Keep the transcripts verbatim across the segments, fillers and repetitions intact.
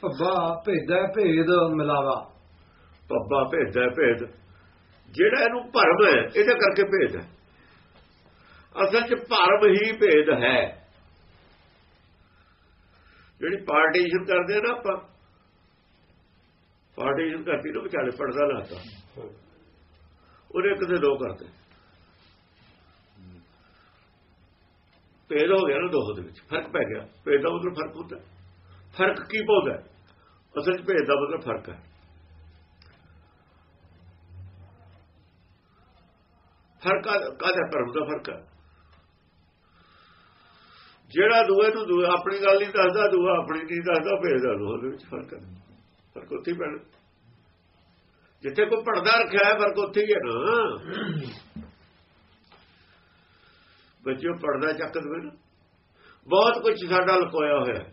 ਭੱਬਾ ਭੇਦਾ ਭੇਦ ਮਿਲਾਵਾ। ਭੱਬਾ ਭੇਦਾ ਭੇਦ, ਜਿਹੜਾ ਇਹਨੂੰ ਭਰਮ ਹੈ ਇਹਦੇ ਕਰਕੇ ਭੇਦ ਹੈ। ਅਸਲ 'ਚ ਭਰਮ ਹੀ ਭੇਦ ਹੈ। ਜਿਹੜੀ ਪਾਰਟੀਸ਼ਨ ਕਰਦੇ ਨਾ ਆਪਾਂ, ਪਾਰਟੀਸ਼ਨ ਕਰਤੀ ਨਾ ਵਿਚਾਲੇ ਪੜਦਾ ਲਾਤਾ, ਉਹਨੇ ਇੱਕ ਦੇ ਦੋ ਕਰਦੇ, ਭੇਦ ਹੋ ਗਿਆ ਨਾ। ਦੋਹਾਂ ਦੇ ਵਿੱਚ ਫਰਕ ਪੈ ਗਿਆ। ਭੇਦ ਦਾ ਮਤਲਬ ਫਰਕ ਹੁੰਦਾ। ਫਰਕ ਕੀ ਪਾਉਂਦਾ? ਅਸਲ 'ਚ ਭੇਦ ਦਾ ਮਤਲਬ ਫਰਕ ਹੈ। ਫਰਕ ਕਾਹਦਾ? ਭਰਮ ਦਾ ਫਰਕ ਹੈ। ਜਿਹੜਾ ਦੂਏ ਨੂੰ ਦੂਆ ਆਪਣੀ ਗੱਲ ਨਹੀਂ ਦੱਸਦਾ, ਦੂਆ ਆਪਣੀ ਨਹੀਂ ਦੱਸਦਾ, ਭੇਦ ਦਾ ਦੋਹਾਂ ਵਿੱਚ ਫਰਕ ਹੈ। ਫਰਕ ਉੱਥੇ ਹੀ ਪੈਣਾ। ਜਿੱਥੇ ਕੋਈ ਪਰਦਾ ਰੱਖਿਆ ਹੈ ਫਰਕ ਉੱਥੇ ਹੀ ਹੈ ਨਾ। ਬੱਚਿਓ ਪਰਦਾ ਚੱਕ ਦੇਵੇ ਨਾ, ਬਹੁਤ ਕੁਝ ਸਾਡਾ ਲੁਕੋਇਆ ਹੋਇਆ।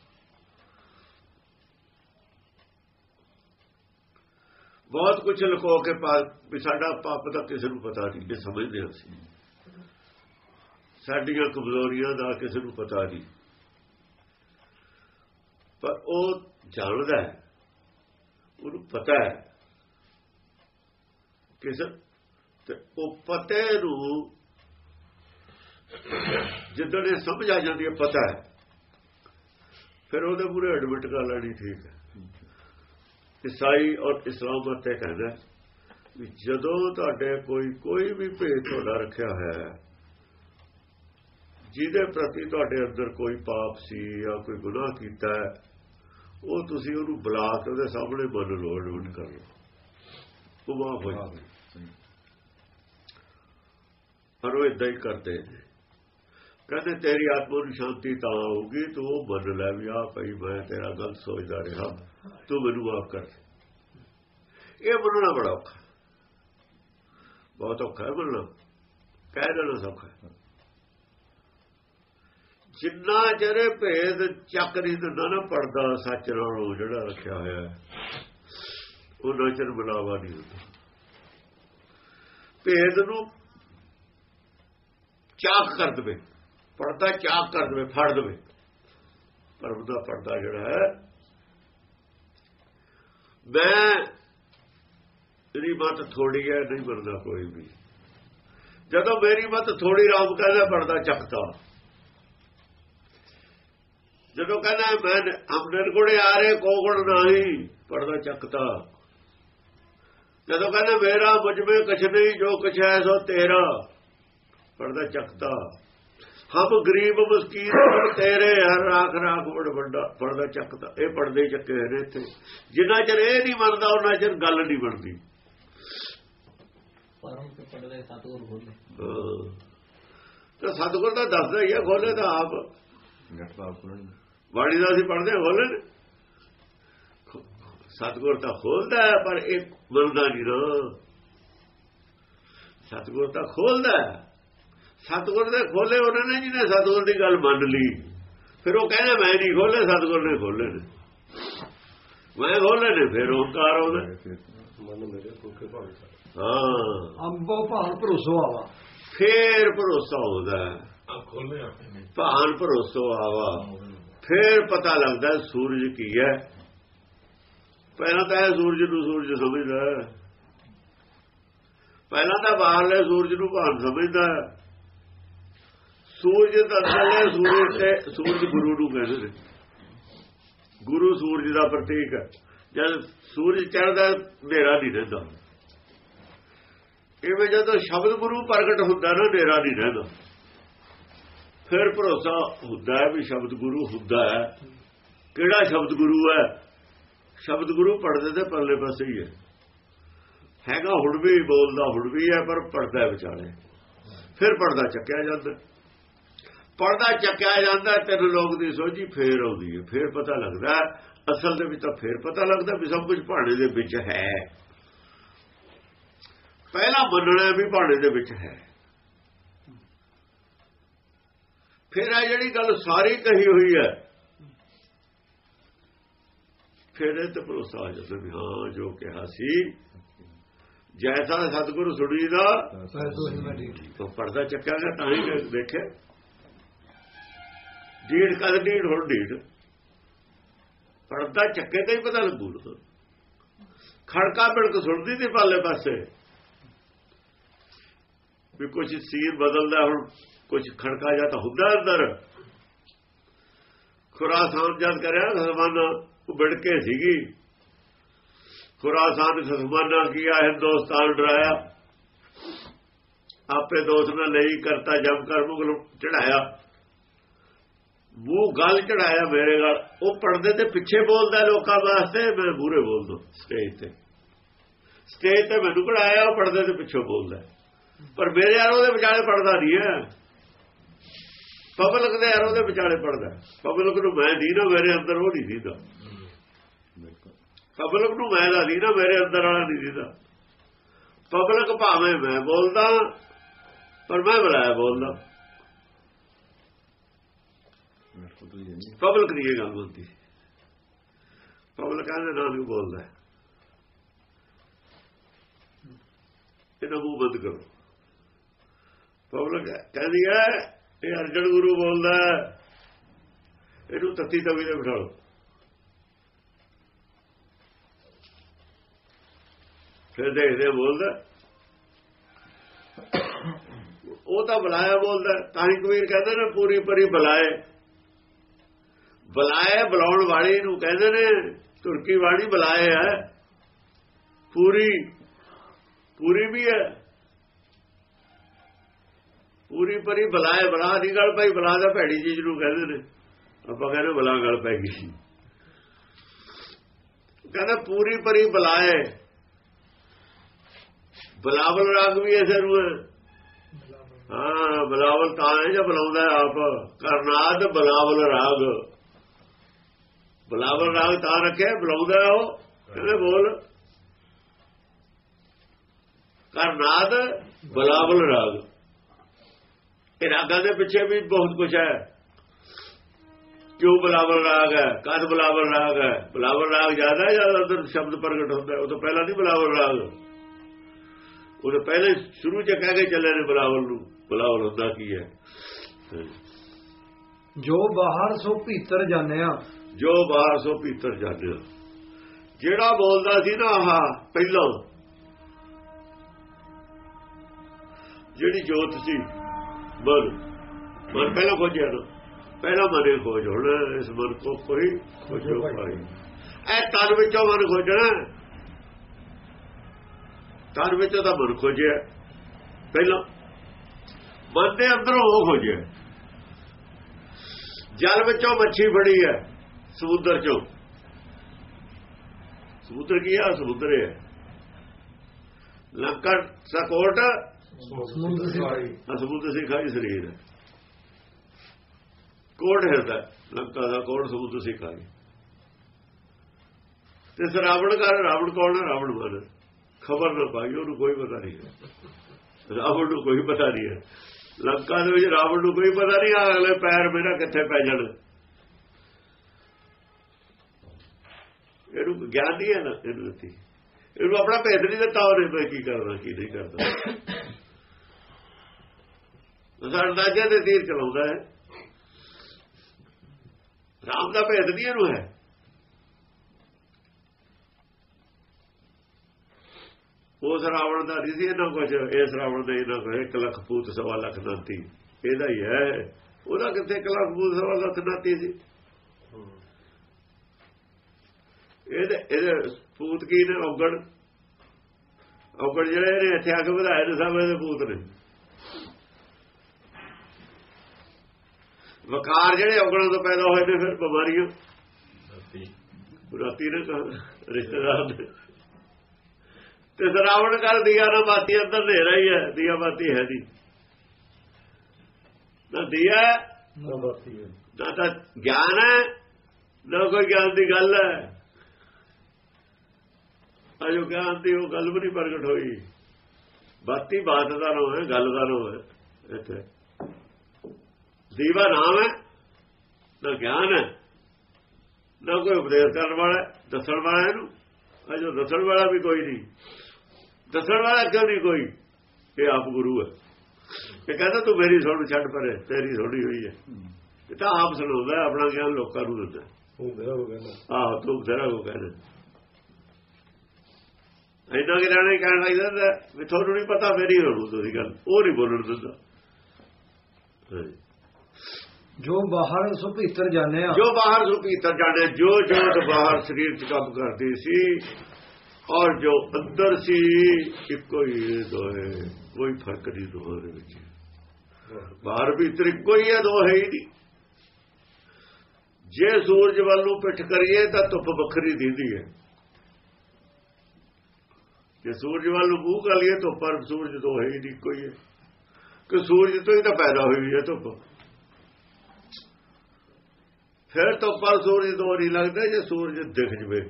ਬਹੁਤ ਕੁਝ ਲੁਕੋ ਕੇ ਪਾ ਵੀ ਸਾਡਾ ਪਾਪ ਦਾ ਕਿਸੇ ਨੂੰ ਪਤਾ ਨਹੀਂ। ਇਹ ਸਮਝਦੇ ਅਸੀਂ ਸਾਡੀਆਂ ਕਮਜ਼ੋਰੀਆਂ ਦਾ ਕਿਸੇ ਨੂੰ ਪਤਾ ਨਹੀਂ, ਪਰ ਉਹ ਜਾਣਦਾ ਹੈ, ਉਹਨੂੰ ਪਤਾ ਹੈ ਕਿਸੇ। ਤੇ ਉਹ ਪਤੇ ਨੂੰ ਜਿੱਦਣ ਇਹ ਸਮਝ ਆ ਜਾਂਦੀ ਹੈ ਪਤਾ ਹੈ, ਫਿਰ ਉਹਦੇ ਪੂਰੇ ਐਡਮਿਟ ਕਰ ਲੈਣੀ ਠੀਕ ਹੈ। ਈਸਾਈ ਔਰ ਇਸਲਾਮ ਤੇ ਕਹਿੰਦਾ ਵੀ ਜਦੋਂ ਤੁਹਾਡੇ ਕੋਈ ਕੋਈ ਵੀ ਭੇਦ ਤੁਹਾਡਾ ਰੱਖਿਆ ਹੈ, ਜਿਹਦੇ ਪ੍ਰਤੀ ਤੁਹਾਡੇ ਅੰਦਰ ਕੋਈ ਪਾਪ ਸੀ ਜਾਂ ਕੋਈ ਗੁਨਾਹ ਕੀਤਾ ਹੈ, ਉਹ ਤੁਸੀਂ ਉਹਨੂੰ ਬੁਲਾ ਕੇ ਉਹਦੇ ਸਾਹਮਣੇ ਮੰਨ ਲਓ, ਐਡਮਿਟ ਕਰ ਲਓ, ਉਹ ਮਾਫ ਹੋ ਜਾਵੇ। ਪਰ ਉਹ ਏਦਾਂ ਹੀ ਕਰਦੇ ਨੇ। ਕਹਿੰਦੇ ਤੇਰੀ ਆਤਮਾ ਨੂੰ ਸ਼ਾਂਤੀ ਤਾਂ ਆਊਗੀ ਤੂੰ ਉਹ ਮੰਨ ਲੈ ਵੀ ਆ ਭਾਈ ਮੈਂ ਤੇਰਾ ਗਲਤ ਸੋਚਦਾ ਰਿਹਾ, ਤੂੰ ਮੈਨੂੰ ਮਾਫ ਕਰ। ਇਹ ਮੰਨਣਾ ਬੜਾ ਔਖਾ, ਬਹੁਤ ਔਖਾ ਹੈ ਮੰਨਣਾ। ਕਹਿ ਦੇਣਾ ਸੌਖਾ। ਜਿੰਨਾ ਚਿਰ ਭੇਦ ਚੱਕ ਨਹੀਂ ਦਿੰਦਾ ਨਾ ਪੜਦਾ ਸੱਚ ਨਾਲੋਂ ਜਿਹੜਾ ਰੱਖਿਆ ਹੋਇਆ, ਉਹਨਾਂ ਚਿਰ ਮਿਲਾਵਾ ਨਹੀਂ ਹੁੰਦਾ। ਭੇਦ ਨੂੰ ਚਾਕ ਕਰ ਦੇਵੇ, ਪਰਦਾ ਚਾਕ ਕਰ ਦੇਵੇ, ਫੜ ਦੇਵੇ। ਪਰ ਉਹਦਾ ਪਰਦਾ ਜਿਹੜਾ ਹੈ, ਮੈਂ ਮੇਰੀ ਮੱਤ ਥੋੜੀ ਹੈ ਨਹੀਂ ਮੰਨਦਾ ਕੋਈ ਵੀ। ਜਦੋਂ ਮੇਰੀ ਮੱਤ ਥੋੜੀ ਰਾਮ ਕਹਿੰਦਾ ਪਰਦਾ ਚੱਕਦਾ। ਜਦੋਂ ਕਹਿੰਦਾ ਮੈਂ ਆਪਣੇ ਕੋਲੇ ਆ ਰਹੇ ਕੋਗੜ ਨਹੀਂ, ਪਰਦਾ ਚੱਕਦਾ। ਜਦੋਂ ਕਹਿੰਦਾ ਮੇਰਾ ਮੁਝਮੇ ਕੁਛ ਨਹੀਂ ਜੋ ਕੁਛ ਹੈ ਸੋ ਤੇਰਾ, ਪਰਦਾ ਚੱਕਦਾ। ਹਮ ਗਰੀਬ ਮਸਕੀਨ ਤੇਰੇ ਹਰ ਰਾਖ ਰਾਖ ਬੜ ਵੱਡਾ, ਪਰਦਾ ਚੱਕਦਾ। ਇਹ ਪਰਦੇ ਚੱਕੇ ਹੋਏ ਨੇ ਇੱਥੇ। ਜਿੰਨਾ ਚਿਰ ਇਹ ਨਹੀਂ ਮੰਨਦਾ ਉਹਨਾਂ ਚਿਰ ਗੱਲ ਨਹੀਂ ਬਣਦੀ। ਤਾਂ ਸਤਿਗੁਰ ਦਾ ਦੱਸਦਾ ਹੀ ਆ, ਖੋਲੇ ਤਾਂ ਆਪ ਬਾਣੀ ਦਾ ਅਸੀਂ ਪੜ੍ਹਦੇ ਹਾਂ, ਖੋਲੇ ਨੇ। ਸਤਿਗੁਰ ਤਾਂ ਖੋਲਦਾ ਹੈ, ਪਰ ਇਹ ਮੰਨਦਾ ਨਹੀਂ ਨਾ। ਸਤਿਗੁਰ ਤਾਂ ਖੋਲਦਾ ਹੈ। ਸਤਿਗੁਰ ਦੇ ਖੋਲੇ ਉਹਨਾਂ ਨੇ ਜਿਹਨੇ ਸਤਿਗੁਰ ਦੀ ਗੱਲ ਮੰਨ ਲਈ। ਫਿਰ ਉਹ ਕਹਿੰਦੇ ਮੈਂ ਨਹੀਂ ਖੋਲੇ, ਸਤਿਗੁਰ ਨੇ ਖੋਲੇ ਨੇ, ਮੈਂ ਖੋਲੇ ਨੇ। ਫਿਰ ਓਂਕਾਰ ਆਉਂਦਾ। ਹਾਂ, ਅੰਬੋ ਭਾਣ ਭਰੋਸਾ ਆਵਾ, ਫੇਰ ਭਰੋਸਾ ਆਉਂਦਾ। ਭਾਣ ਭਰੋਸਾ ਆਵਾ, ਫੇਰ ਪਤਾ ਲੱਗਦਾ ਸੂਰਜ ਕੀ ਹੈ। ਪਹਿਲਾਂ ਤਾਂ ਇਹ ਸੂਰਜ ਨੂੰ ਸੂਰਜ ਸਮਝਦਾ, ਪਹਿਲਾਂ ਤਾਂ ਬਾਹਰਲੇ ਸੂਰਜ ਨੂੰ ਭਾਣ ਸਮਝਦਾ। ਸੂਰਜ ਦਾ ਥੱਲੇ ਸੂਰਜ ਤੇ ਸੂਰਜ ਗੁਰੂ ਨੂੰ ਕਹਿੰਦੇ ਨੇ। ਗੁਰੂ ਸੂਰਜ ਦਾ ਪ੍ਰਤੀਕ ਹੈ। ਜਦ ਸੂਰਜ ਚੜ੍ਹਦਾ ਹਨੇਰਾ ਨਹੀਂ ਰਹਿੰਦਾ। ਇਵੇਂ ਜਦੋਂ ਸ਼ਬਦ ਗੁਰੂ ਪ੍ਰਗਟ ਹੁੰਦਾ ਨਾ, ਹਨੇਰਾ ਨਹੀਂ ਰਹਿੰਦਾ। ਫਿਰ ਭਰੋਸਾ ਹੁੰਦਾ ਹੈ ਵੀ ਸ਼ਬਦ ਗੁਰੂ ਹੁੰਦਾ ਹੈ। ਕਿਹੜਾ ਸ਼ਬਦ ਗੁਰੂ ਹੈ? ਸ਼ਬਦ ਗੁਰੂ ਪੜ੍ਹਦੇ ਤੇ ਪਰਲੇ ਪਾਸੇ ਹੀ ਹੈ ਹੈਗਾ। ਹੁਣ ਵੀ ਬੋਲਦਾ, ਹੁਣ ਵੀ ਹੈ, ਪਰ ਪੜਦਾ ਵਿਚਾਲੇ। ਫਿਰ ਪੜਦਾ ਚੱਕਿਆ ਜਾਂਦਾ, ਪੜਦਾ ਚੱਕਿਆ ਜਾਂਦਾ। ਤਿੰਨ ਲੋਕ ਦੀ ਸੋਝੀ ਫੇਰ ਆਉਂਦੀ ਹੈ। ਫੇਰ ਪਤਾ ਲੱਗਦਾ ਅਸਲ ਦੇ ਵਿੱਚ ਤਾਂ ਫੇਰ ਪਤਾ ਲੱਗਦਾ ਵੀ ਸਭ ਕੁਝ ਭਾਣੇ ਦੇ ਵਿੱਚ ਹੈ। ਪਹਿਲਾਂ ਮੰਨਣਾ ਵੀ ਭਾਣੇ ਦੇ ਵਿੱਚ ਹੈ। ਫਿਰ ਆ ਜਿਹੜੀ ਗੱਲ ਸਾਰੀ ਕਹੀ ਹੋਈ ਹੈ, ਫਿਰ ਇਹ ਤੇ ਭਰੋਸਾ ਆ ਜਾਂਦਾ ਵੀ ਹਾਂ ਜੋ ਕਿਹਾ ਸੀ ਜੈਸਾ ਸਤਿਗੁਰੂ ਸੁਣੀ ਦਾ ਤਾਂ ਪਰਦਾ ਚੱਕਿਆ ਗਿਆ। ਤਾਂ ਹੀ ਦੇਖੇ ਢੀਠ ਕਦ ਢੀਠ ਹੁਣ ਢੀਠ ਪੜਦਾ ਚੱਕੇ ਤੇ ਹੀ ਪਤਾ ਲੱਗੂ। ਖੜਕਾ ਬਿੜਕ ਸੁਣਦੀ ਤੇ ਪਾਲੇ ਪਾਸੇ ਵੀ ਕੁਝ ਸੀਰ ਬਦਲਦਾ, ਹੁਣ ਕੁਝ ਖੜਕਾ ਜਾਂ ਤਾਂ ਹੁੰਦਾ ਅੰਦਰ। ਖੁਰਾਸਾਨ ਜਦ ਕਰਿਆ ਜ਼ਮਾਨਾ ਉਹ ਬਿੜਕੇ ਸੀਗੀ। ਖੁਰਾਸਾਨ ਜ਼ਮਾਨਾ ਕੀਆ ਹਿੰਦੁਸਤਾਨ ਡਰਾਇਆ, ਆਪੇ ਦੋਸਤ ਨਾਲ ਲਈ ਕਰਤਾ ਜਮ ਕਰ ਮੁਗਲ ਚੜਾਇਆ, ਮੂੰਹ ਗੱਲ ਚੜਾਇਆ ਮੇਰੇ ਗੱਲ। ਉਹ ਪਰਦੇ ਤੇ ਪਿੱਛੇ ਬੋਲਦਾ ਲੋਕਾਂ ਵਾਸਤੇ, ਮੈਂ ਮੂਹਰੇ ਬੋਲਦਾ ਸਟੇਜ ਤੇ। ਸਟੇਜ ਤੇ ਮੈਨੂੰ ਕਢਾਇਆ, ਉਹ ਪਰਦੇ ਤੇ ਪਿੱਛੋਂ ਬੋਲਦਾ। ਪਰ ਮੇਰੇ ਯਾਰ ਉਹਦੇ ਵਿਚਾਲੇ ਪੜਦਾ ਨਹੀਂ ਹੈ, ਪਬਲਿਕ ਦੇ ਯਾਰ ਉਹਦੇ ਵਿਚਾਲੇ ਪੜਦਾ। ਪਬਲਿਕ ਨੂੰ ਮੈਂ ਦੀ ਨਾ, ਮੇਰੇ ਅੰਦਰ ਉਹ ਨਹੀਂ ਦੀਦਾ। ਪਬਲਿਕ ਨੂੰ ਮੈਂ ਦਾ ਦੀ ਨਾ, ਮੇਰੇ ਅੰਦਰ ਵਾਲਾ ਨਹੀਂ ਦੀਦਾ। ਪਬਲਿਕ ਭਾਵੇਂ ਮੈਂ ਬੋਲਦਾ, ਪਰ ਮੈਂ ਬੁਲਾਇਆ ਬੋਲਦਾ। ਪਬਲਿਕ ਦੀ ਇਹ ਗੱਲ ਹੁੰਦੀ, ਪਬਲਿਕ ਦੇ ਨਾਲ ਵੀ ਬੋਲਦਾ। ਇਹਨਾਂ ਮੂੰਹ ਬੰਦ ਕਰੋ। ਪਬਲਿਕ ਕਹਿੰਦੀ ਹੈ ਇਹ ਅਰਜਨ ਗੁਰੂ ਬੋਲਦਾ, ਇਹਨੂੰ ਤੱਤੀ ਤਵੀ ਤੇ ਬਿਠਾ ਲਓ। ਫਿਰ ਦੇਖਦੇ ਬੋਲਦਾ, ਉਹ ਤਾਂ ਬੁਲਾਇਆ ਬੋਲਦਾ। ਤਾਂ ਹੀ ਕਬੀਰ ਕਹਿੰਦੇ ਨੇ ਪੂਰੀ ਪਰੀ ਬੁਲਾਏ। ਬੁਲਾਏ ਬੁਲਾਉਣ ਵਾਲੀ ਨੂੰ ਕਹਿੰਦੇ ਨੇ, ਤੁਰਕੀ ਵਾਲੀ ਬੁਲਾਏ ਹੈ। ਪੂਰੀ ਪੂਰੀ ਵੀ ਹੈ, ਪੂਰੀ ਪਰੀ ਬੁਲਾਏ। ਬੁਲਾ ਦੀ ਗੱਲ ਭਾਈ, ਬੁਲਾ ਦਾ ਭੈੜੀ ਚੀਜ਼ ਨੂੰ ਕਹਿੰਦੇ ਨੇ। ਆਪਾਂ ਕਹਿੰਦੇ ਬੁਲਾ ਗੱਲ ਪੈ ਗਈ। ਕਹਿੰਦਾ ਪੂਰੀ ਪਰੀ ਬੁਲਾਏ। ਬੁਲਾਵਲ ਰਾਗ ਵੀ ਐਸੇ ਨੂੰ ਹੈ। ਹਾਂ ਬੁਲਾਵਲ ਤਾਂ ਹੈ ਜੇ ਬੁਲਾਉਂਦਾ ਆਪ। ਕਰਨਾਦ ਬੁਲਾਵਲ ਰਾਗ, ਬੁਲਾਵਲ ਰਾਗ ਤਾਂ ਰੱਖਿਆ ਬੁਲਾਉਂਦਾ ਉਹ। ਕਹਿੰਦੇ ਬੋਲ ਕਰਨਾਦ ਬੁਲਾਵਲ ਰਾਗ। ਇਹ ਰਾਗਾਂ ਦੇ ਪਿੱਛੇ ਵੀ ਬਹੁਤ ਕੁਝ ਹੈ। ਕਿਉਂ ਬੁਲਾਵਲ ਰਾਗ ਹੈ, ਕਦ ਬੁਲਾਵਲ ਰਾਗ ਹੈ? ਬੁਲਾਵਲ ਰਾਗ ਜ਼ਿਆਦਾ ਹੈ, ਜ਼ਿਆਦਾ ਅੰਦਰ ਸ਼ਬਦ ਪ੍ਰਗਟ ਹੁੰਦਾ। ਉਹ ਤੋਂ ਪਹਿਲਾਂ ਨਹੀਂ ਬੁਲਾਵਲ ਰਾਗ, ਉਹ ਤਾਂ ਪਹਿਲੇ ਸ਼ੁਰੂ ਚ ਕਹਿ ਕੇ ਚੱਲੇ ਨੇ ਬੁਲਾਵਲ ਨੂੰ। ਬੁਲਾਵਲ ਹੁੰਦਾ ਕੀ ਹੈ? ਜੋ ਬਾਹਰ ਸੋ ਭੀਤਰ ਜਾਣਿਆ, ਜੋ ਬਾਹਰ ਸੋ ਭੀਤਰ ਜਾਣਿਆ। ਜਿਹੜਾ ਬੋਲਦਾ ਸੀ ਨਾ ਆਹ ਪਹਿਲਾਂ, ਜਿਹੜੀ ਜੋਤ ਸੀ ਮਨ, ਮਨ ਪਹਿਲਾਂ ਖੋਜਿਆ ਨਾ, ਪਹਿਲਾਂ ਮਨੇ ਖੋਜ। ਹੁਣ ਇਸ ਮਨ ਕੋ ਕੋਈ ਖੋਜੋ ਪਾਈ। ਇਹ ਤਨ ਵਿੱਚੋਂ ਮਨ ਖੋਜਣਾ, ਤਨ ਵਿੱਚੋਂ ਤਾਂ ਮਨ ਖੋਜਿਆ ਪਹਿਲਾਂ, ਮਨ ਦੇ ਅੰਦਰੋਂ ਉਹ ਖੋਜਿਆ। ਜਲ ਵਿੱਚੋਂ ਮੱਛੀ ਫੜੀ ਹੈ, ਸਮੁੰਦਰ ਚੋਂ। ਸਮੁੰਦਰ ਕੀ ਹੈ? ਸਮੁੰਦਰ ਹੈ। ਲੰਕਾ ਸਕੋਟ ਸਮੁੰਦਰ ਸੀ ਖਾਈ ਸਰੀਰ ਹੈ। ਕੋਟ ਹਿਰਦਾ ਲੰਕਾ ਦਾ, ਕੋਟ ਸਮੁੰਦਰ ਸੀ ਖਾਈ। ਤੇ ਰਾਵਣ ਕਰ, ਰਾਵਣ ਕੌਣ ਹੈ? ਰਾਵਣ ਮਨ। ਖਬਰ ਨਾ ਪਾਈ, ਉਹਨੂੰ ਕੋਈ ਪਤਾ ਨਹੀਂ ਹੈ। ਰਾਵਣ ਨੂੰ ਕੋਈ ਪਤਾ ਨਹੀਂ ਹੈ। ਲੰਕਾ ਦੇ ਵਿੱਚ ਰਾਵਣ ਨੂੰ ਕੋਈ ਪਤਾ ਨਹੀਂ ਅਗਲੇ ਪੈਰ ਮੇਰਾ ਕਿੱਥੇ ਪੈ ਜਾਣ। ਇਹਨੂੰ ਗਿਆਨ ਨਹੀਂ ਹੈ ਨਾ, ਇਹਨੂੰ ਦਿੱਤੀ। ਇਹਨੂੰ ਆਪਣਾ ਭੇਦ ਨਹੀਂ ਦਿੱਤਾ ਉਹਨੇ, ਮੈਂ ਕੀ ਕਰਨਾ ਕੀ ਨਹੀਂ ਕਰਦਾ। ਅੰਦਾਜ਼ੇ ਦੇ ਤੀਰ ਚਲਾਉਂਦਾ ਹੈ। ਰਾਮ ਦਾ ਭੇਦ ਨਹੀਂ ਇਹਨੂੰ ਹੈ। ਉਸ ਰਾਵਣ ਦਾ ਨਹੀਂ ਸੀ ਇਹਨਾਂ ਕੁਝ, ਇਸ ਰਾਵਣ ਦਾ ਇਹਨਾਂ ਕੁਝ। ਇੱਕ ਲੱਖ ਪੂਤ ਸਵਾ ਲੱਖ ਨਾਤੀ ਇਹਦਾ ਹੀ ਹੈ। ਉਹਦਾ ਕਿੱਥੇ ਇੱਕ ਲੱਖ ਪੂਤ ਸਵਾ ਲੱਖ ਨਾਤੀ ਸੀ? ਇਹਦੇ ਇਹਦੇ ਪੂਤ ਕੀ ਨੇ? ਔਗਣ। ਔਗਣ ਜਿਹੜੇ ਇਹਨੇ ਇੱਥੇ ਆ ਕੇ ਵਧਾਏ ਨੇ ਸਭ ਇਹਦੇ ਪੂਤ ਨੇ। ਵਕਾਰ ਜਿਹੜੇ ਔਗਣਾਂ ਤੋਂ ਪੈਦਾ ਹੋਏ ਨੇ, ਫਿਰ ਬਿਮਾਰੀਆਂ ਰਾਤੀ ਨੇ ਰਿਸ਼ਤੇਦਾਰ ਨੇ। ਤੇ ਰਾਵਣ ਕਰ ਦੀਆ ਨਾ ਬਾਤੀ, ਅੰਦਰ ਹਨੇਰਾ ਹੀ ਹੈ, ਦੀਆ ਬਾਤੀ ਹੈ ਨਹੀਂ। ਨਾ ਦੀਆ ਨਾ ਤਾਂ ਗਿਆਨ ਹੈ, ਨਾ ਕੋਈ ਗਿਆਨ ਦੀ ਗੱਲ ਹੈ। ਅਜੋ ਗਿਆਨ ਦੀ ਉਹ ਗੱਲ ਵੀ ਨਹੀਂ ਪ੍ਰਗਟ ਹੋਈ। ਬਾਤੀ ਬਾਤ ਦਾ ਨਾਮ ਹੈ, ਗੱਲ ਦਾ ਨਾਮ ਹੈ। ਇੱਥੇ ਦੀਵਾ ਨਾਮ ਹੈ, ਨਾ ਗਿਆਨ ਹੈ, ਨਾ ਕੋਈ ਉਪਦੇਸ਼ ਕਰਨ ਵਾਲਾ, ਦੱਸਣ ਵਾਲਾ। ਇਹਨੂੰ ਅਜੋ ਦੱਸਣ ਵਾਲਾ ਵੀ ਕੋਈ ਨਹੀਂ। ਦੱਸਣ ਵਾਲਾ ਕਿਉਂ ਨਹੀਂ ਕੋਈ? ਇਹ ਆਪ ਗੁਰੂ ਹੈ। ਇਹ ਕਹਿੰਦਾ ਤੂੰ ਮੇਰੀ ਸੁਣ, ਛੱਡ ਪਰੇ, ਤੇਰੀ ਸੁਣੀ ਹੋਈ ਹੈ। ਇਹ ਤਾਂ ਆਪ ਸੁਣਾਉਂਦਾ, ਆਪਣਾ ਗਿਆਨ ਲੋਕਾਂ ਨੂੰ ਦਿੰਦਾ। ਆਹੋ ਧੂਪ ਧਰਾ ਕੋ ਕਹਿੰਦੇ। ਇੰਨਾ ਕਿ ਲੈਣਾ ਹੀ ਕਹਿਣ ਲੱਗ ਜਾਂਦਾ ਵੀ ਤੁਹਾਨੂੰ ਨਹੀਂ ਪਤਾ ਮੇਰੀ ਹੋਣੂ ਤੁਸੀਂ ਗੱਲ, ਉਹ ਨਹੀਂ ਬੋਲਣ ਦਿੰਦਾ। ਜੋ ਬਾਹਰ ਸੋ ਭੀਤਰ ਜਾਣੇ ਆ, ਜੋ ਬਾਹਰ ਸੋ ਭੀਤਰ ਜਾਣੇ, ਜੋ ਜੋਤ ਬਾਹਰ ਸਰੀਰ ਚ ਕੰਮ ਕਰਦੀ ਸੀ ਔਰ ਜੋ ਅੰਦਰ ਸੀ ਇੱਕੋ ਹੀ ਦੋਏ, ਕੋਈ ਫਰਕ ਨਹੀਂ ਦੋਹਾਂ ਦੇ ਵਿੱਚ। ਬਾਹਰ ਭੀਤਰ ਇੱਕੋ ਹੀ ਹੈ, ਦੋ ਹੈ ਹੀ ਨਹੀਂ। ਜੇ ਸੂਰਜ ਵੱਲ ਨੂੰ ਪਿੱਠ ਕਰੀਏ ਤਾਂ ਧੁੱਪ ਵੱਖਰੀ ਦਿੰਦੀ ਹੈ, ਜੇ ਸੂਰਜ ਵੱਲ ਨੂੰ ਮੂੰਹ ਕਰ ਲਈਏ ਧੁੱਪ ਪਰ ਸੂਰਜ ਦੋ ਹੈ ਹੀ ਨਹੀਂ, ਇੱਕੋ ਹੀ ਹੈ। ਕਿ ਸੂਰਜ ਤੋਂ ਹੀ ਤਾਂ ਪੈਦਾ ਹੋਈ ਹੈ ਧੁੱਪ, ਫਿਰ ਧੁੱਪ ਪਰ ਸੂਰਜ ਦੋ ਨਹੀਂ ਲੱਗਦਾ ਜੇ ਸੂਰਜ ਦਿਖ ਜਵੇ।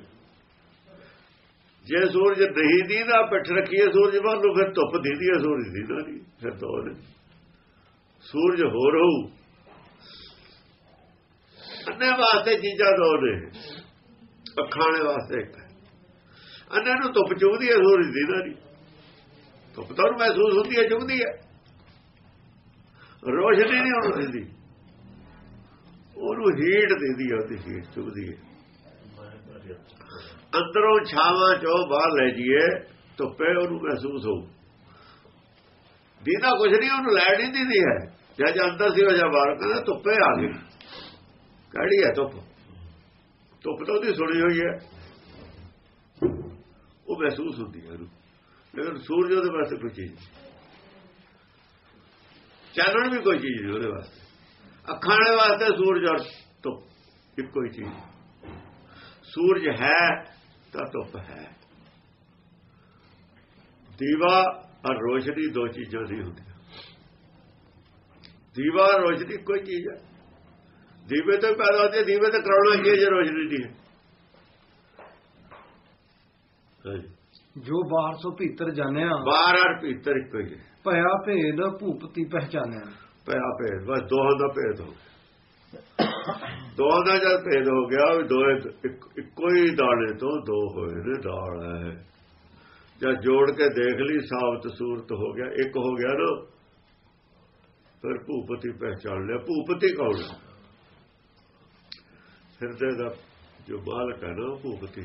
ਜੇ ਸੂਰਜ ਨਹੀਂ ਦੀਦਾ ਪਿੱਠ ਰੱਖੀਏ ਸੂਰਜ ਵੱਲ ਨੂੰ ਫਿਰ ਧੁੱਪ ਦੀਦੀ ਹੈ, ਸੂਰਜ ਦੀਦਾ ਨਹੀਂ, ਫਿਰ ਦੋ ਨੇ। ਸੂਰਜ ਹੋਰ ਹੋਊ, ਅੰਨੇ ਵਾਸਤੇ ਚੀਜ਼ਾਂ ਦੋ ਨੇ, ਅੱਖਾਂ ਦੇ ਵਾਸਤੇ ਇੱਕ ਹੈ। ਅੰਨੇ ਨੂੰ ਧੁੱਪ ਚੁਭਦੀ ਹੈ, ਸੂਰਜ ਦੀਦਾ ਨਹੀਂ। ਧੁੱਪ ਤਾਂ ਮਹਿਸੂਸ ਹੁੰਦੀ ਹੈ, ਚੁਭਦੀ ਹੈ, ਰੋਸ਼ਨੀ ਨਹੀਂ ਉਹਨੂੰ ਦਿੰਦੀ, ਉਹਨੂੰ ਹੀਟ ਦਿੰਦੀ ਹੈ, ਉਹਦੀ ਹੀਟ ਚੁਭਦੀ ਹੈ। ਅੰਦਰੋਂ ਛਾਵਾਂ ਚੋਂ ਬਾਹਰ ਲੈ ਜਾਈਏ ਧੁੱਪੇ ਉਹਨੂੰ ਮਹਿਸੂਸ ਹੋਊ, ਦੀਦਾ ਕੁਛ ਨਹੀਂ, ਉਹਨੂੰ ਲੈਣ ਨਹੀਂ ਦਿੰਦੀ ਹੈ। ਜਾਂ ਜਾਂ ਅੰਦਰ ਸੀ ਉਹ ਜਾਂ ਬਾਹਰ, ਕਹਿੰਦਾ ਧੁੱਪੇ ਆ ਗਈ, ਕਿਹੜੀ ਹੈ ਧੁੱਪ? ਧੁੱਪ ਤਾਂ ਉਹਦੀ ਸੁਣੀ ਹੋਈ ਹੈ, ਉਹ ਮਹਿਸੂਸ ਹੁੰਦੀ ਹੈ ਉਹਨੂੰ। ਲੇਕਿਨ ਸੂਰਜ ਉਹਦੇ ਵਾਸਤੇ ਕੋਈ ਚੀਜ਼, ਚਾਨਣ ਵੀ ਕੋਈ ਚੀਜ਼ ਨਹੀਂ ਉਹਦੇ ਵਾਸਤੇ। ਅੱਖਾਂ ਦੇ ਵਾਸਤੇ ਸੂਰਜ ਔਰ ਧੁੱਪ ਇੱਕੋ ਹੀ ਚੀਜ਼। ਸੂਰਜ ਹੈ ਤਾਂ ਧੁੱਪ ਹੈ। ਦੀਵਾ ਔਰ ਰੋਸ਼ਨੀ ਦੋ ਚੀਜ਼ਾਂ ਨਹੀਂ ਹੁੰਦੀਆਂ। ਦੀਵਾ ਔਰ ਰੋਸ਼ਨੀ ਇੱਕੋ ਹੀ ਚੀਜ਼ ਹੈ। ਦੀਵੇ ਤੋਂ ਪੈਦਾ ਹੁੰਦੀ ਹੈ, ਦੀਵੇ ਤੇ ਕਰਾਉਣਾ ਕੀ ਹੈ ਜੇ ਰੋਸ਼ਨੀ ਨਹੀਂ ਹੈ। ਜੋ ਬਾਹਰ ਸੋ ਭੀਤਰ ਜਾਣੇ ਆ, ਬਾਹਰ ਔਰ ਭੀਤਰ ਇੱਕੋ ਹੀ ਹੈ। ਭਇਆ ਭੇਦ ਭੂਪਤੀ ਪਹਿਚਾਨਿਆ, ਭਇਆ ਭੇਦ ਬਸ ਦੋਹਾਂ ਦਾ ਭੇਦ ਹੋ ਗਿਆ। ਦੋਹਾਂ ਦਾ ਜਦ ਭੇਦ ਹੋ ਗਿਆ ਵੀ ਦੋਏ ਇੱਕੋ ਹੀ ਦਾਣੇ ਤੋਂ ਦੋ ਹੋਏ ਨੇ, ਦਾਲ ਹੈ। ਜਦ ਜੋੜ ਕੇ ਦੇਖ ਲਈ ਸਾਬਤ ਸੂਰਤ ਹੋ ਗਿਆ, ਇੱਕ ਹੋ ਗਿਆ ਨਾ, ਫਿਰ ਭੂਪਤੀ ਪਹਿਚਾਨ ਲਿਆ। ਭੂਪਤੀ ਕੌਣ ਹੈ? ਹਿਰਦੇ ਦਾ ਜੋ ਮਾਲਕ ਹੈ ਨਾ, ਭੂਪਤੀ।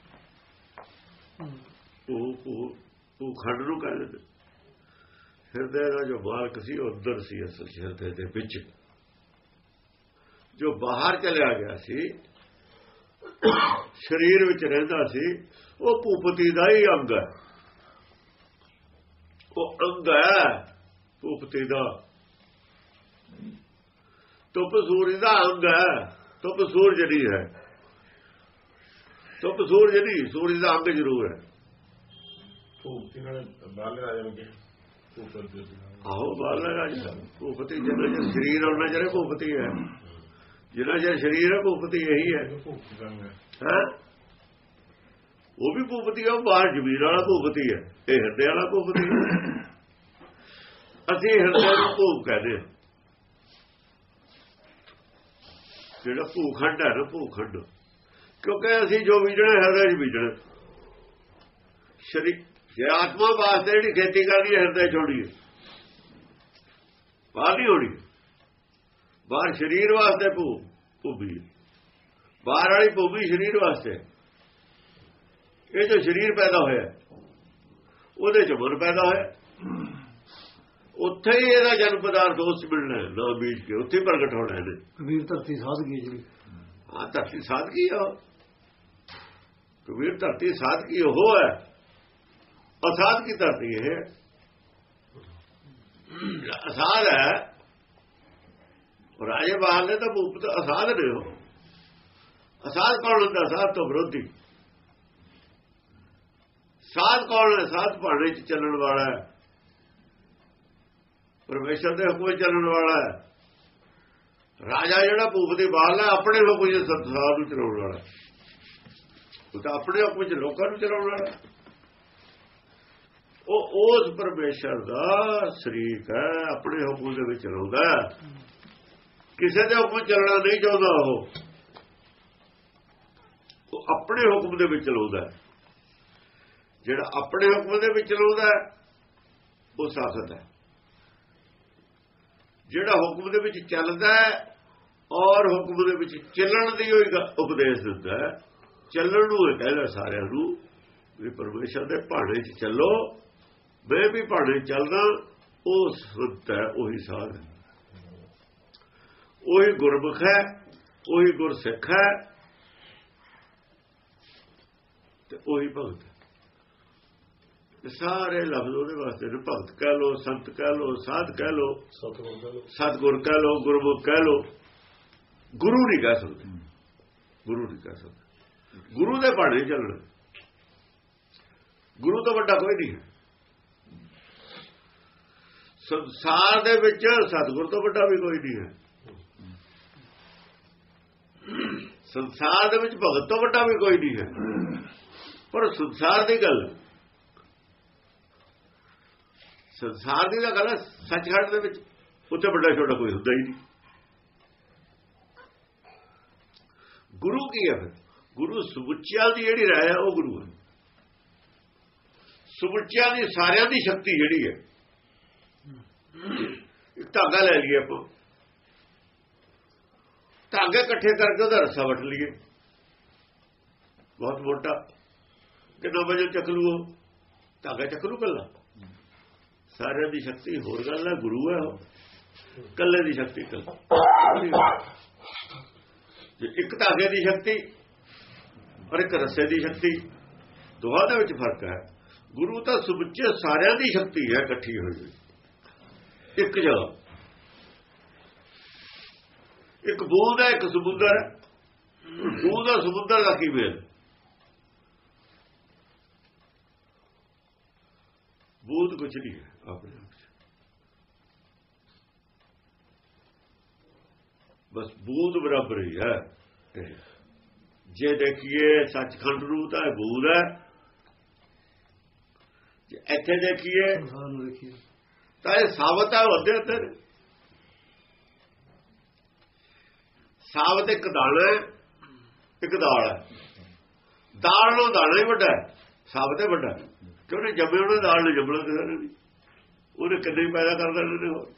ਉਹ ਭੂਖੰਡ ਨੂੰ ਕਹਿੰਦੇ ਨੇ। ਹਿਰਦੇ ਦਾ ਜੋ ਮਾਲਕ ਸੀ ਉਹ ਅੰਦਰ ਸੀ, ਅਸਲ ਹਿਰਦੇ ਦੇ ਵਿੱਚ। ਜੋ ਬਾਹਰ ਚਲਿਆ ਗਿਆ ਸੀ, ਸਰੀਰ ਵਿੱਚ ਰਹਿੰਦਾ ਸੀ, ਉਹ ਭੂਪਤੀ ਦਾ ਹੀ ਅੰਗ ਹੈ। ਉਹ ਅੰਗ ਹੈ ਭੂਪਤੀ ਦਾ। ਧੁੱਪ ਸੂਰਜ ਦਾ ਅੰਗ ਹੈ, ਧੁੱਪ ਸੂਰਜ ਨਹੀਂ ਹੈ। ਧੁੱਪ ਸੂਰਜ ਨਹੀਂ, ਸੂਰਜ ਦਾ ਅੰਗ ਜ਼ਰੂਰ ਹੈ। ਆਹੋ ਬਾਹਰ ਰਾਜਾ ਭੂਪਤੀ, ਜਿੰਨਾ ਚਿਰ ਸਰੀਰ ਉਹਨਾਂ ਚਿਰ ਭੂਪਤੀ ਹੈ, ਜਿੰਨਾ ਚਿਰ ਸਰੀਰ ਹੈ ਭੂਪਤੀ ਇਹੀ ਹੈ। ਹੈ ਉਹ ਵੀ ਭੂਪਤੀ ਹੈ, ਉਹ ਬਾਹਰ ਜ਼ਮੀਨ ਵਾਲਾ ਭੂਪਤੀ ਹੈ, ਇਹ ਹਿਰਦੇ ਵਾਲਾ ਭੂਪਤੀ ਹੈ। ਅਸੀਂ ਹਿਰਦੇ ਨੂੰ ਭੂਪ ਕਹਿੰਦੇ ਹਾਂ, ਜਿਹੜਾ ਭੂਖੰਡ ਹੈ ਨਾ, ਭੂਖੰਡ। ਕਿਉਂਕਿ ਅਸੀਂ ਜੋ ਬੀਜਣਾ ਹਿਰਦੇ 'ਚ ਬੀਜਣਾ। ਸ਼ਰੀਰ ਜੇ ਆਤਮਾ ਵਾਸਤੇ ਜਿਹੜੀ ਖੇਤੀ ਕਰਨੀ ਹੈ ਹਿਰਦੇ 'ਚ ਹੋਣੀ ਹੈ, ਬਾਹਰ ਨਹੀਂ ਹੋਣੀ। ਬਾਹਰ ਸਰੀਰ ਵਾਸਤੇ ਭੂ ਭੂਮੀ, ਬਾਹਰ ਵਾਲੀ ਭੂਮੀ ਸਰੀਰ ਵਾਸਤੇ। ਇਹ ਜੋ ਸਰੀਰ ਪੈਦਾ ਹੋਇਆ ਉਹਦੇ 'ਚ ਮਨ ਪੈਦਾ ਹੋਇਆ, ਉੱਥੇ ਹੀ ਇਹਦਾ ਜਨਮ ਪਦਾਰਥ ਉਸ ਮਿਲਣਾ, ਨਾ ਬੀਜ ਕੇ ਉੱਥੇ ਪ੍ਰਗਟ ਹੋਣਾ ਇਹਨੇ। ਕਬੀਰ ਧਰਤੀ ਸਾਧਗੀ ਜਿਹੜੀ, ਹਾਂ ਧਰਤੀ ਸਾਧਗੀ ਆ। ਕਬੀਰ ਧਰਤੀ ਸਾਧਗੀ ਉਹ ਹੈ, ਅਸਾਧ ਕੀ ਧਰਤੀ ਹੈ। ਅਸਾਧ ਹੈ ਰਾਜੇ ਬਾਹਰ ਨੇ ਤਾਂ ਭੂਪਤ ਅਸਾਧ ਨੇ। ਹੋ ਅਸਾਧ ਕੌਣ ਹੁੰਦਾ? ਸਾਧ ਤੋਂ ਵਿਰੋਧੀ। ਸਾਧ ਕੌਣ ਹੈ? ਸਾਧ ਭਾਣੇ 'ਚ ਚੱਲਣ ਵਾਲਾ ਹੈ, ਪਰਮੇਸ਼ਰ ਦੇ ਹੁਕਮ 'ਚ ਚੱਲਣ ਵਾਲਾ ਹੈ। ਰਾਜਾ ਜਿਹੜਾ ਭੂਪਤੀ ਬਾਹਰ ਹੈ, ਆਪਣੇ ਹੁਕਮ 'ਚ ਸੰਸਾਰ ਨੂੰ ਚਲਾਉਣ ਵਾਲਾ। ਉਹ ਤਾਂ ਆਪਣੇ ਹੁਕਮ 'ਚ ਲੋਕਾਂ ਨੂੰ ਚਲਾਉਣ ਵਾਲਾ। ਉਹ ਉਸ ਪਰਮੇਸ਼ਰ ਦਾ ਸ਼ਰੀਕ ਹੈ, ਆਪਣੇ ਹੁਕਮ ਦੇ ਵਿੱਚ ਚਲਾਉਂਦਾ। ਕਿਸੇ ਦੇ ਹੁਕਮ ਚੱਲਣਾ ਨਹੀਂ ਚਾਹੁੰਦਾ। ਉਹ ਉਹ ਆਪਣੇ ਹੁਕਮ ਦੇ ਵਿੱਚ ਚਲਾਉਂਦਾ। ਜਿਹੜਾ ਆਪਣੇ ਹੁਕਮ ਦੇ ਵਿੱਚ ਚਲਾਉਂਦਾ ਉਹ ਸਾਖਤ ਹੈ। ਜਿਹੜਾ ਹੁਕਮ ਦੇ ਵਿੱਚ ਚੱਲਦਾ ਔਰ ਹੁਕਮ ਦੇ ਵਿੱਚ ਚੱਲਣ ਦੀ ਹੋਈ ਉਪਦੇਸ਼ ਦਿੰਦਾ ਹੈ। ਚੱਲਣ ਨੂੰ ਇਹ ਕਹਿੰਦਾ ਸਾਰਿਆਂ ਨੂੰ ਵੀ ਪਰਮੇਸ਼ਰ ਦੇ ਭਾਣੇ 'ਚ ਚੱਲੋ, ਮੈਂ ਵੀ ਭਾਣੇ ਚੱਲਦਾ। ਉਹ ਸੰਤ ਹੈ, ਉਹੀ ਸਾਧ ਹੈ, ਉਹੀ ਗੁਰਮੁਖ ਹੈ, ਉਹੀ ਗੁਰਸਿੱਖ ਹੈ ਤੇ ਉਹੀ ਭਗਤ ਹੈ। ਸਾਰੇ ਲਫ਼ਜ਼ ਉਹਦੇ ਵਾਸਤੇ ਨੇ। ਭਗਤ ਕਹਿ ਲੋ, ਸੰਤ ਕਹਿ ਲੋ, ਸਾਧ ਕਹਿ ਲੋ, ਸਤਿਗੁਰ ਕਹਿ ਲੋ, ਗੁਰਮੁਖ ਕਹਿ ਲੋ। ਗੁਰੂ ਨਹੀਂ ਕਹਿ ਸਕਦੇ, ਗੁਰੂ ਨਹੀਂ ਕਹਿ ਸਕਦੇ। ਗੁਰੂ ਦੇ ਭਾਣੇ ਚੱਲਣਾ। ਗੁਰੂ ਤੋਂ ਵੱਡਾ ਕੋਈ ਨਹੀਂ ਹੈ ਸੰਸਾਰ ਦੇ ਵਿੱਚ। ਸਤਿਗੁਰ ਤੋਂ ਵੱਡਾ ਵੀ ਕੋਈ ਨਹੀਂ ਹੈ ਸੰਸਾਰ ਦੇ ਵਿੱਚ। ਭਗਤ ਤੋਂ ਵੱਡਾ ਵੀ ਕੋਈ ਨਹੀਂ ਹੈ। ਪਰ ਸੰਸਾਰ ਦੀ ਗੱਲ, ਸੰਸਾਰ ਦੀ ਗੱਲ ਹੈ ਸੱਚਖੰਡ ਦੇ ਵਿੱਚ, ਉੱਥੇ ਵੱਡਾ ਛੋਟਾ ਕੋਈ ਹੁੰਦਾ ਹੀ ਨਹੀਂ। ਗੁਰੂ ਕੀ ਹੈ ਫਿਰ? ਗੁਰੂ ਸਮੁੱਚਿਆਂ ਦੀ ਜਿਹੜੀ ਰਾਇ ਹੈ ਉਹ ਗੁਰੂ ਹੈ। ਸਮੁੱਚਿਆਂ ਦੀ ਸਾਰਿਆਂ ਦੀ ਸ਼ਕਤੀ ਜਿਹੜੀ ਹੈ। ਇੱਕ ਧਾਗਾ ਲੈ ਲਈਏ ਆਪਾਂ, ਧਾਗੇ ਇਕੱਠੇ ਕਰਕੇ ਉਹਦਾ ਰੱਸਾ ਵੱਟ ਲਈਏ, ਬਹੁਤ ਮੋਟਾ, ਕਿੰਨਾ ਵਜਨ ਚੱਕ ਲੂ ਉਹ? ਧਾਗਾ ਚੱਕ ਲੂ ਕੱਲਾ? ਸਾਰਿਆਂ ਦੀ ਸ਼ਕਤੀ ਹੋਰ ਗੱਲ ਹੈ, ਗੁਰੂ ਹੈ ਉਹ। ਕੱਲੇ ਦੀ ਸ਼ਕਤੀ ਕੱਲਾ। ਜੇ ਇੱਕ ਧਾਗੇ ਦੀ ਸ਼ਕਤੀ ਔਰ ਇੱਕ ਰੱਸੇ ਦੀ ਸ਼ਕਤੀ, ਦੋਹਾਂ ਦੇ ਵਿੱਚ ਫਰਕ ਹੈ। ਗੁਰੂ ਤਾਂ ਸਮੁੱਚੇ ਸਾਰਿਆਂ ਦੀ ਸ਼ਕਤੀ ਹੈ ਇਕੱਠੀ ਹੋਈ ਇੱਕ ਜਗ੍ਹਾ। ਇੱਕ ਬੂੰਦ ਹੈ, ਇੱਕ ਸਮੁੰਦਰ ਹੈ। ਬੂੰਦ ਦਾ ਸਮੁੰਦਰ ਦਾ ਕੀ ਮੇਲ? ਬੂੰਦ ਕੁਛ ਨਹੀਂ ਹੈ ਆਪਣੇ ਆਪ ਚ, ਬਸ ਬੂੰਦ ਬਰਾਬਰ ਹੀ ਹੈ। ਜੇ ਦੇਖੀਏ ਸੱਚਖੰਡ ਨੂੰ ਤਾਂ ਬੂੰਦ ਹੈ, ਜੇ ਇੱਥੇ ਦੇਖੀਏ ਤਾਂ ਇਹ ਸਾਬਤ ਹੈ। ਉਹਦੇ ਉੱਤੇ ਸਾਬਤ ਇੱਕ ਦਾਣਾ, ਇੱਕ ਦਾਲ ਹੈ। ਦਾਲ ਨੂੰ ਦਾਣਾ ਹੀ ਵੱਡਾ ਹੈ, ਸਾਬਤ ਹੈ ਵੱਡਾ। ਕਿਉਂ ਨਹੀਂ ਜੰਮੇ ਉਹਨੇ ਦਾਲ ਨੇ ਜੰਮਣਾ ਕਿਸੇ ਨੇ ਨਹੀਂ। ਉਹਨੇ ਕਿੰਨੇ ਪੈਦਾ ਕਰ ਦੇਣੇ ਨੇ ਹੋਰ।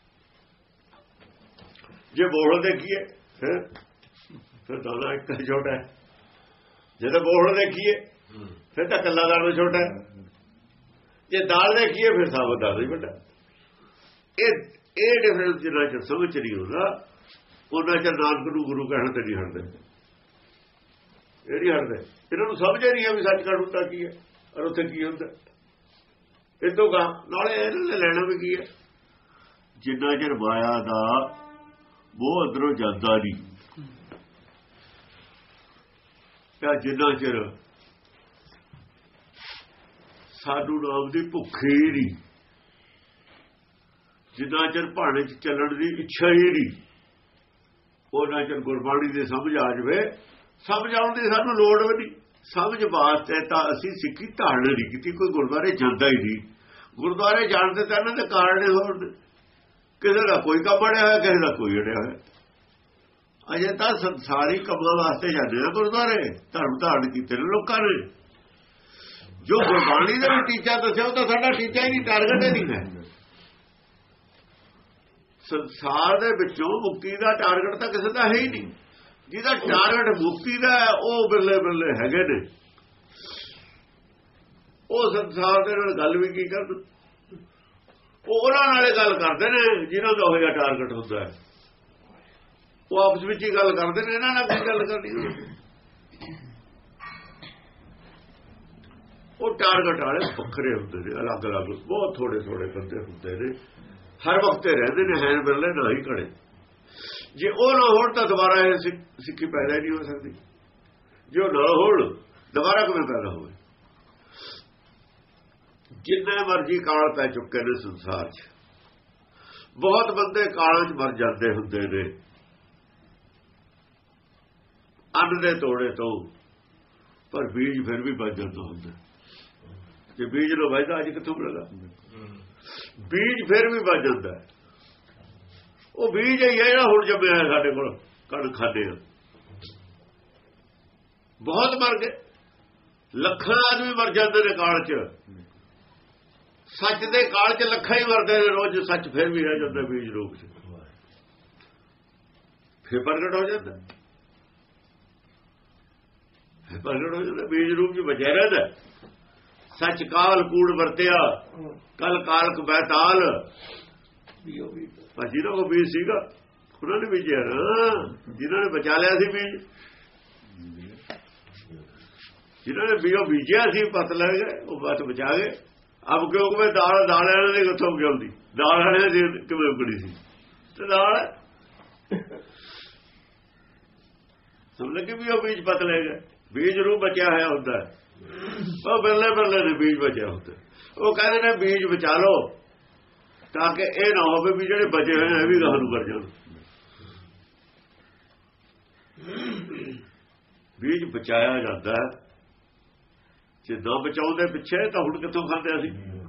ਜੇ ਬੋਹੜ ਦੇਖੀਏ ਫਿਰ ਫਿਰ ਦਾਣਾ ਇੱਕ ਛੋਟਾ ਹੈ। ਜੇ ਤਾਂ ਬੋਹੜ ਦੇਖੀਏ ਫਿਰ ਤਾਂ ਕੱਲਾ ਦਾਣਾ ਛੋਟਾ ਹੈ। ਜੇ ਦਾਲ ਦੇਖੀਏ ਫਿਰ ਸਾਬਤ ਦਾਣਾ ਹੀ ਵੱਡਾ। ਇਹ ਇਹ ਡਿਫਰੈਂਸ ਜਿੰਨਾ ਚਿਰ ਸਮਝ ਨਹੀਂ ਹੁੰਦਾ ਉਹਨਾਂ ਚਿਰ ਨਾਨਕ ਨੂੰ ਗੁਰੂ ਕਹਿਣ ਤੇ ਨਹੀਂ ਹਟਦੇ। ਇਹ ਨਹੀਂ ਹਟਦੇ। ਇਹਨਾਂ ਨੂੰ ਸਮਝ ਨਹੀਂ ਆ ਵੀ ਸੱਚਖੰਡ ਹੁੰਦਾ ਕੀ ਹੈ ਔਰ ਉੱਥੇ ਕੀ ਹੁੰਦਾ। ਇਹ ਤੋਂ ਗਾ ਨਾਲੇ ਇਹਨਾਂ ਨੇ ਲੈਣਾ ਵੀ ਕੀ ਹੈ। ਜਿੰਨਾ ਚਿਰ ਮਾਇਆ ਦਾ ਉਹ ਅੰਦਰੋਂ ਜਾਂਦਾ ਨਹੀਂ, ਤਾਂ ਜਿੰਨਾ ਚਿਰ ਸਾਧੂ ਨਾਮ ਦੀ ਭੁੱਖ ਹੀ ਨਹੀਂ, ਜਿੰਨਾ ਚਿਰ ਭਾਣੇ 'ਚ ਚੱਲਣ ਦੀ ਇੱਛਾ ਹੀ ਨਹੀਂ, ਉਹਨਾਂ ਚਿਰ ਗੁਰਬਾਣੀ ਦੀ ਸਮਝ ਆ ਜਾਵੇ। ਸਮਝ ਆਉਣ ਦੀ ਸਾਨੂੰ ਲੋੜ ਵੀ ਨਹੀਂ। ਸਮਝ ਵਾਸਤੇ ਤਾਂ ਅਸੀਂ ਸਿੱਖੀ ਧਾਰਨ ਨਹੀਂ ਕੀਤੀ। ਕੋਈ ਗੁਰਦੁਆਰੇ ਜਾਂਦਾ ਹੀ ਨਹੀਂ। ਗੁਰਦੁਆਰੇ ਜਾਣ ਦੇ ਤਾਂ ਇਹਨਾਂ ਦੇ ਕਾਰਨ ਹੋਰ, ਕਿਸੇ ਦਾ ਕੋਈ ਕੰਮ ਅੜਿਆ ਹੋਇਆ, ਕਿਸੇ ਦਾ ਕੋਈ ਅੜਿਆ ਹੋਇਆ। ਅਜੇ ਤਾਂ ਸੰਸਾਰੀ ਕੰਮਾਂ ਵਾਸਤੇ ਜਾਂਦੇ ਆ ਗੁਰਦੁਆਰੇ। ਧਰਮ ਧਾਰਨ ਕੀਤੇ ਨੇ ਲੋਕਾਂ ਨੇ। ਜੋ ਗੁਰਬਾਣੀ ਦਾ ਵੀ ਟੀਚਾ ਦੱਸਿਆ ਉਹ ਤਾਂ ਸਾਡਾ ਟੀਚਾ ਹੀ ਨਹੀਂ, ਟਾਰਗੇਟ ਹੀ ਨਹੀਂ ਹੈ। ਸੰਸਾਰ ਦੇ ਵਿੱਚੋਂ ਮੁਕਤੀ ਦਾ ਟਾਰਗੇਟ ਤਾਂ ਕਿਸੇ ਦਾ ਹੈ ਹੀ ਨਹੀਂ। ਜਿਹਦਾ ਟਾਰਗੇਟ ਮੁਕਤੀ ਦਾ ਹੈ ਉਹ ਬਿਰਲੇ ਬਿਰਲੇ ਹੈਗੇ ਨੇ। ਉਹ ਸੰਸਾਰ ਦੇ ਨਾਲ ਗੱਲ ਵੀ ਕੀ ਕਰਨ, ਉਹ ਉਹਨਾਂ ਨਾਲੇ ਗੱਲ ਕਰਦੇ ਨੇ ਜਿਹਨਾਂ ਦਾ ਹੋਇਆ ਟਾਰਗੇਟ ਹੁੰਦਾ ਹੈ। ਉਹ ਆਪਸ ਵਿੱਚ ਹੀ ਗੱਲ ਕਰਦੇ ਨੇ, ਇਹਨਾਂ ਨਾਲ ਕੀ ਗੱਲ ਕਰਨੀ। ਉਹ ਟਾਰਗੇਟ ਵਾਲੇ ਵੱਖਰੇ ਹੁੰਦੇ ਨੇ, ਅਲੱਗ ਅਲੱਗ ਬਹੁਤ ਥੋੜੇ ਥੋੜੇ ਬੰਦੇ ਹੁੰਦੇ ਨੇ, ਹਰ ਵਕਤ ਰਹਿੰਦੇ ਨੇ, ਹੈ ਬਿਰਲੇ ਨਾ ਹੀ ਖੜੇ। ਜੇ ਉਹ ਨਾ ਹੋਣ ਤਾਂ ਦੁਬਾਰਾ ਇਹ ਸਿੱਖੀ ਪੈਦਾ ਨਹੀਂ ਹੋ ਸਕਦੀ। ਜੇ ਉਹ ਨਾ ਹੋਣ ਦੁਬਾਰਾ ਕਿਵੇਂ ਪੈਦਾ ਹੋਵੇ। ਜਿੰਨੇ ਮਰਜੀ ਕਾਲ ਪੈ ਚੁੱਕੇ ਨੇ ਸੰਸਾਰ 'ਚ, ਬਹੁਤ ਬੰਦੇ ਕਾਲਾਂ 'ਚ ਮਰ ਜਾਂਦੇ ਹੁੰਦੇ ਨੇ ਅੰਨ ਦੇ ਤੋੜੇ ਤੋਂ, ਪਰ ਬੀਜ ਫਿਰ ਵੀ ਬਚ ਜਾਂਦਾ ਹੁੰਦਾ। ਜੇ ਬੀਜ ਨੂੰ ਵੱਜਦਾ ਅੱਜ ਕਿੱਥੋਂ ਮਿਲਦਾ? ਬੀਜ ਫਿਰ ਵੀ ਬਚ ਜਾਂਦਾ। ਉਹ ਬੀਜ ਹੀ ਹੈ ਜਿਹੜਾ ਹੁਣ ਜੰਮਿਆ ਹੈ ਸਾਡੇ ਕੋਲ, ਕਣ ਖਾਂਦੇ ਆ। ਬਹੁਤ ਮਰ ਗਏ, ਲੱਖਾਂ ਆਦਮੀ ਮਰ ਜਾਂਦੇ ਨੇ ਕਾਲ 'ਚ। ਸੱਚ ਦੇ ਕਾਲ 'ਚ ਲੱਖਾਂ ਹੀ ਮਰਦੇ ਨੇ ਰੋਜ਼। ਸੱਚ ਫਿਰ ਵੀ ਰਹਿ ਜਾਂਦਾ ਬੀਜ ਰੂਪ 'ਚ। ਫਿਰ ਪ੍ਰਗਟ ਹੋ ਜਾਂਦਾ, ਫਿਰ ਪ੍ਰਗਟ ਹੋ ਜਾਂਦਾ, ਬੀਜ ਰੂਪ ਚ ਬਚਿਆ ਰਹਿੰਦਾ। ਸੱਚ ਕਾਲ ਕੂੜ ਵਰਤਿਆ ਕਲ ਕਾਲਕ ਬੈਤਾਲ, ਪਰ ਜਿਹਨਾਂ ਕੋਲ ਬੀਜ ਸੀਗਾ ਉਹਨਾਂ ਨੇ ਬੀਜਿਆ ਨਾ, ਜਿਨ੍ਹਾਂ ਨੇ ਬਚਾ ਲਿਆ ਸੀ ਬੀਜ, ਜਿਨ੍ਹਾਂ ਨੇ ਬੀਜੋ ਬੀਜਿਆ ਸੀ ਪਤ ਲੈ ਗਏ, ਉਹ ਬਤ ਬਚਾ ਗਏ। ਅਬ ਕਿਉਂ ਕਿ ਦਾਲ ਦਾਲ ਵਾਲਿਆਂ ਨੇ ਕਿੱਥੋਂ ਗਿਆਉਂਦੀ, ਦਾਲ ਵਾਲਿਆਂ ਦੀ ਕਿਵੇਂ ਉਗੜੀ ਸੀ, ਤੇ ਦਾਲ ਸਮਝ ਕੇ ਵੀ ਉਹ ਬੀਜ ਪਤ ਲੈ ਗਏ। ਬੀਜ ਰੂਪ ਬਚਿਆ ਹੋਇਆ ਹੁੰਦਾ, ਉਹ ਬੱਲੇ ਬੱਲੇ ਨੇ ਬੀਜ ਬਚਿਆ ਹੁੰਦਾ। ਉਹ ਕਹਿੰਦੇ ਨੇ ਬੀਜ ਬਚਾ ਲਓ ਤਾਂ ਕਿ ਇਹ ਨਾ ਹੋਵੇ ਵੀ ਜਿਹੜੇ ਬਚੇ ਹੋਏ ਨੇ ਇਹ ਵੀ ਗਾਹ ਨੂੰ ਕਰ ਜਾਣ। ਬੀਜ ਬਚਾਇਆ ਜਾਂਦਾ, ਜੇ ਨਾ ਬਚਾਉਂਦੇ ਪਿੱਛੇ ਤਾਂ ਹੁਣ ਕਿੱਥੋਂ ਖਾਂਦੇ ਅਸੀਂ।